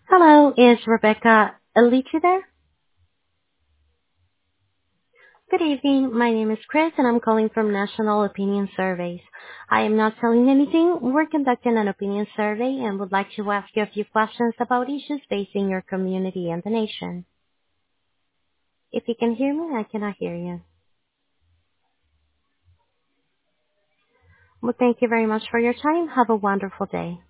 Hello, is Rebecca Alici there? Good evening. My name is Chris, and I'm calling from National Opinion Surveys. I am not selling anything. We're conducting an opinion survey and would like to ask you a few questions about issues facing your community and the nation. If you can hear me, I cannot hear you. Well, thank you very much for your time. Have a wonderful day.